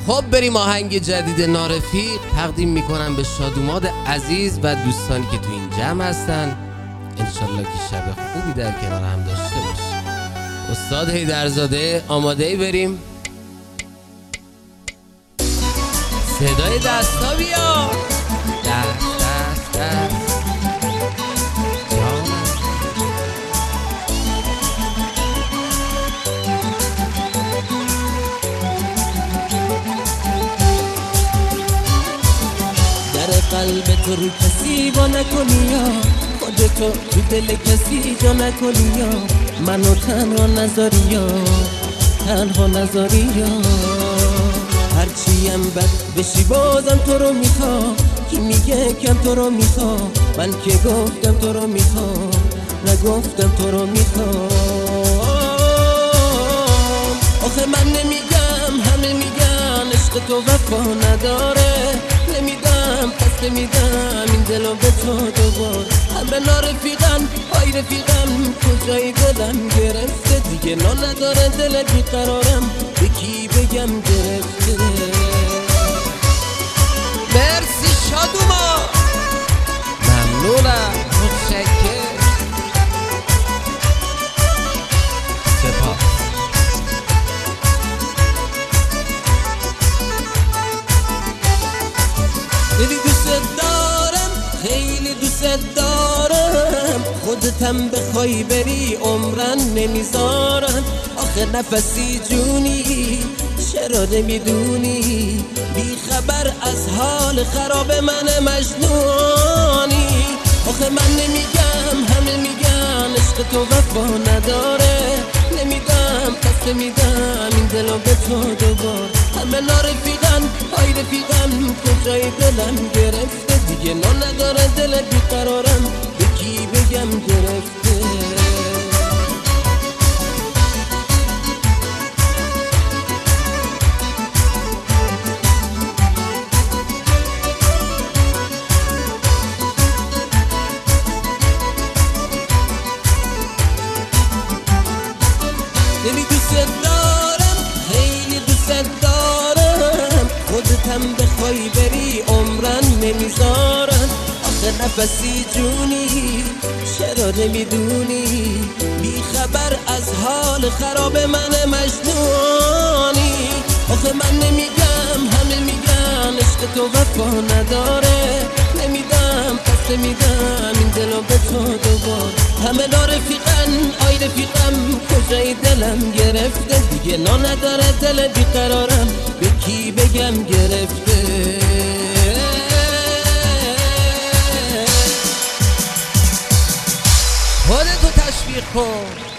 خب بریم آهنگ جدید نارفیق تقدیم میکنم به شادوماد عزیز و دوستانی که تو این جمع هستن. انشالله که شب خوبی در کنار هم داشته باشیم. استاد حیدرزاده آماده ای بریم؟ صدای دستا بیا. دست دست دست قلب تو رو کسی با نکنی یا خودتو تو دل کسی جا نکنی یا منو تنها نذاری یا تنها نذاری یا هرچیم بد بشی بازم تو رو میخوام. کی میگه کم تو رو میخوام؟ من که گفتم تو رو میخوام نگفتم تو رو میخوام. آخه من نمیگم همه میگن عشق تو وفا نداره. نمیدم پس نمیدم این دلو به تو دوبار. همه نارفیقن های رفیقم کجای دلم گرفته دیگه نداره دل بیقرارم به کی بگم گرفته. مرسی شادوما ممنونم متشکر سپاس. خیلی دوست دارم خیلی دوست دارم خودتم بخوای بری عمرن نمیذارم. آخه نفسی جونی چرا نمیدونی بی خبر از حال خراب من مجنونی. آخه من نمیگم همه میگن عشق تو وفا نداره. نمیدم پس نمیدم این دلو به تو دوبار. همه نارفیقن های رفیقم کجای دلم گرفته دیگه نداره دل بیقرارم به کی بگم گرفته. خیلی دوست دارم خیلی دوست دارم خودتم بخوای بری عمرن نمیذارم. آخه نفسی جونی چرا نمیدونی بی خبر از حال خراب من مجنونی. آخه من نمیگم همه میگن عشق تو وفا نداره. نمیدم پس نمیدم این دلو به تو دوبار. همه نارفیقن آی رفیقم کجای دلم گرفته دیگه نداره دل بیقرارم به کی بگم گرفته. خودتو تشویق کن.